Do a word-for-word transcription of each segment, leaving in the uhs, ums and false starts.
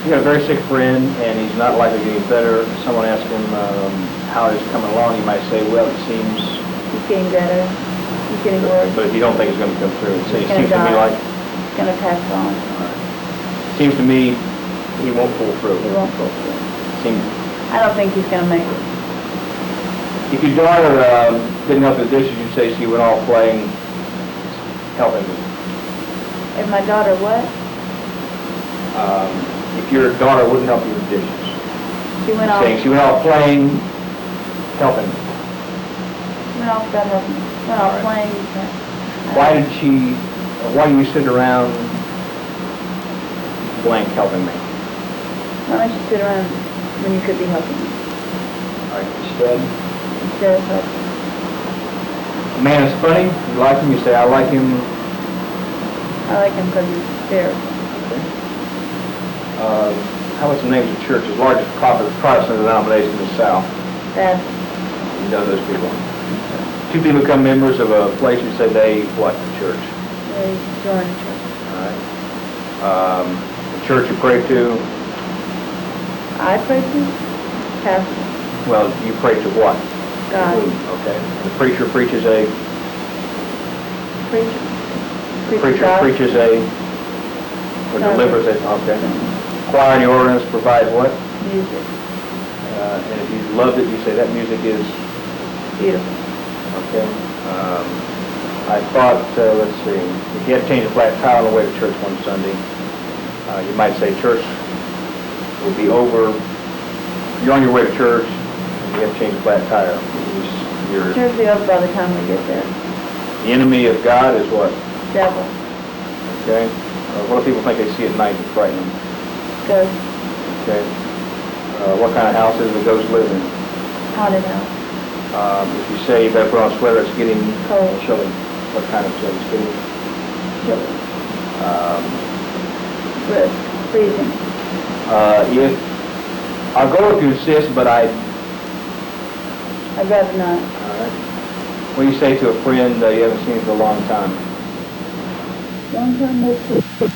You got a very sick friend, and he's not likely to get any better. If someone asks him um, how he's coming along, you might say, well, it seems... He's getting better. He's getting worse. But if you don't think it's going to come through, it He's seems to gonna me die. like... He's going to pass on. Seems to me he won't pull through. He won't pull through. Seems, I don't think he's going to make it. if your daughter um, didn't help with the dishes, you'd say she went off playing, helping you. If my daughter what? Um, if your daughter wouldn't help you with the dishes. She went off. Saying she went off playing, helping. Went off without helping. Went off All right. playing. Why did she, or why do you sit around blank helping me? Why don't you sit around when you could be helping me All right, instead, instead of helping? a man is funny, you like him, you say, I like him. I like him because he's hysterical. Uh, how about some names of churches, largest Protestant denomination in the South? That's You know those people. Two people become members of a place, you say they, what, the church? they join the church. All right. Um, the church you pray to, I pray to pastor, well, you pray to what? God, Okay. The preacher preaches a, preacher. the preacher God. preaches a, or God. delivers a, okay. Choir and the organist provide what? Music. Uh, and if you loved it, you say that music is, Beautiful. okay. Um, I thought, uh, let's see, if you had to change a flat tile on the way to church one Sunday, uh, you might say church will be over, you're on your way to church, and you have to change a flat tire. You- You're, Church will be over by the time we get there. the enemy of God is what? Devil. Okay? Uh, what do people think they see at night that frighten them? Ghost. Okay? Uh, what kind of house is the ghost live in? Haunted house. Um, if you say you better put on a sweater, it's getting Cold. chilly. What kind of chilly? It's getting, Chilly. um, Brisk. Freezing. uh, if, I'll go if you insist, but I, I'd rather not. all right. What do you say to a friend uh, you haven't seen for a long time? Long time no see.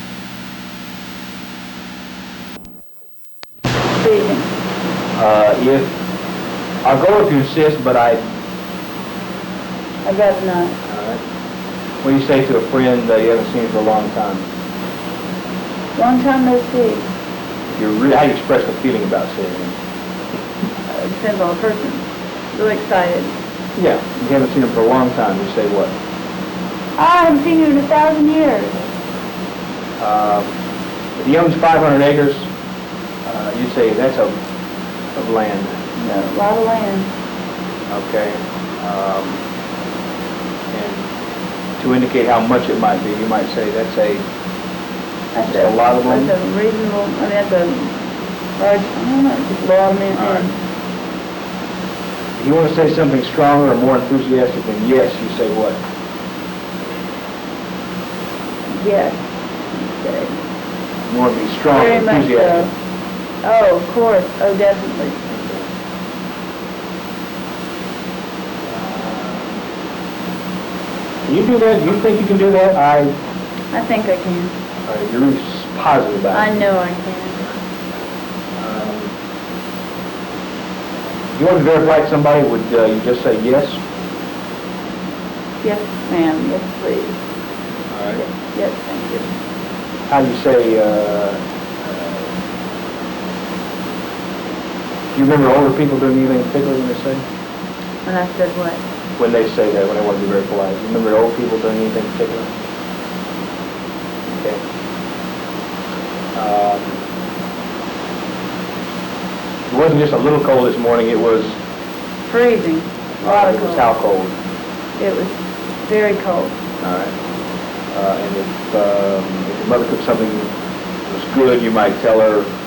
Freezing. Uh, if, I'll go if you insist, but I, I'd rather not. all right. What do you say to a friend uh, you haven't seen for a long time? Long time no see. You're re- how do you express the feeling about seeing him? Uh, it depends on the person. Really excited. Yeah, you haven't seen him for a long time. You say what? I haven't seen you in a thousand years. Uh, if he owns five hundred acres, uh, you say that's a of land. No, a lot of land. Okay. Um, and to indicate how much it might be, you might say that's a That's Just a lot of them? That's a reasonable, I mean, that's a large, I don't know, just a lot of men. All right. and If you want to say something stronger or more enthusiastic than yes, you say what? Yes. you say. You want to be strong Very and much so. enthusiastic. Oh, of course. Oh, definitely. Can you do that? Do you think you can do that? I, I think I can. uh, you're really positive about I it. know I can. Um, if you want to verify to somebody, would uh, you just say yes? Yes, ma'am. Yes, please. All right. Yes, yes, thank you. How do you say, uh, uh, do you remember older people doing anything particular when they say? When I said what? When they say that, when they want to be very polite. You remember old people doing anything particular? Okay. Um, it wasn't just a little cold this morning, it was, Freezing. A lot of it was cold. how cold? It was very cold. All right. Uh, and if, um, if your mother cooked something that was good, you might tell her,